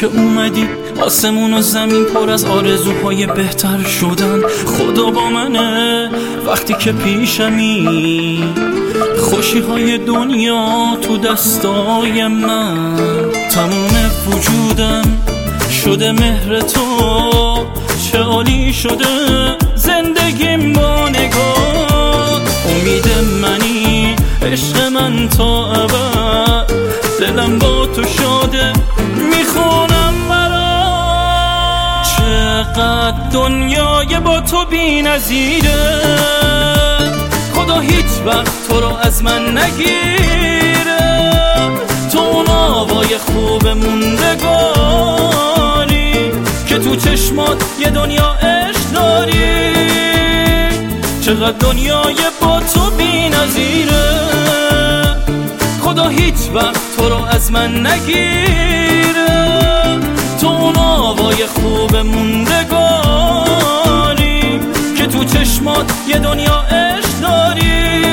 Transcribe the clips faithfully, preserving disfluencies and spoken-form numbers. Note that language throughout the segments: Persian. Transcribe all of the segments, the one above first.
که اومدی آسمون و زمین پر از آرزوهای بهتر شدن. خدا با منه وقتی که پیشمی، خوشی های دنیا تو دستای من. تموم وجودم شده مهر تو، چه عالی شده زندگیم با نگاه. امید منی عشق من تا ابد، دلم با تو شاده میخونم برات. چقدر دنیای با تو بی نظیره، خدا هیچ وقت تو رو از من نگیره. تو اون آوای خوب موندگاری که تو چشمات یه دنیا عشق داری. چقدر دنیای با تو بی نظیره، خدا هیچ وقت تو رو از من نگیره. تو اون آوای خوب موندگاری که تو چشمات یه دنیا عشق داری.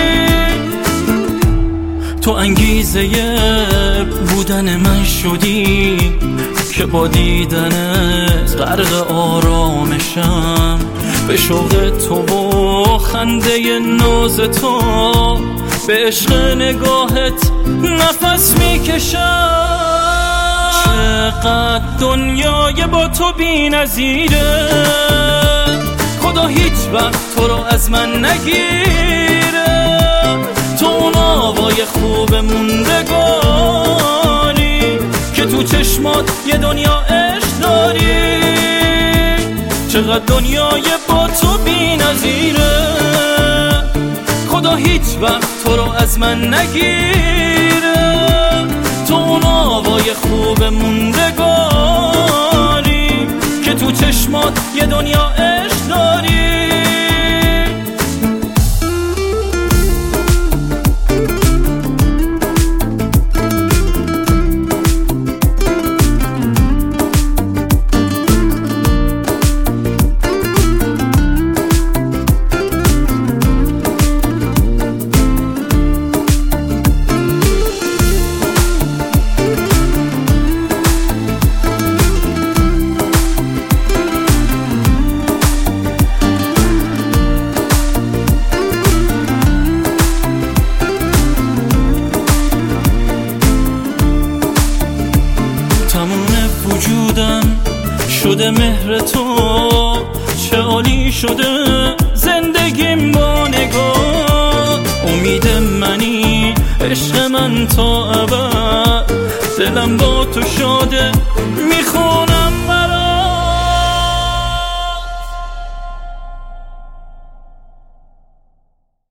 تو انگیزه بودن من شدی که با دیدنت غرق آرامشم. به شوق تو و خنده ناز تو، به عشق نگاهت نفس میکشم. چقدر دنیای با تو بی نظیره، خدا هیچ وقت تو رو از من نگیره. تو اون آوای خوب موندگاری که تو چشمات یه دنیا عشق داری. چقدر دنیای با تو بی نظیره، خدا هیچ وقت تو رو از من نگیره. تو اون آوای خوب موندگاری که تو چشمات یه دنیا عشق داری. وجودم شده مهر تو، چه عالی شده زندگیم با نگاه. امید منی عشق من تا ابد، دلم با تو شاده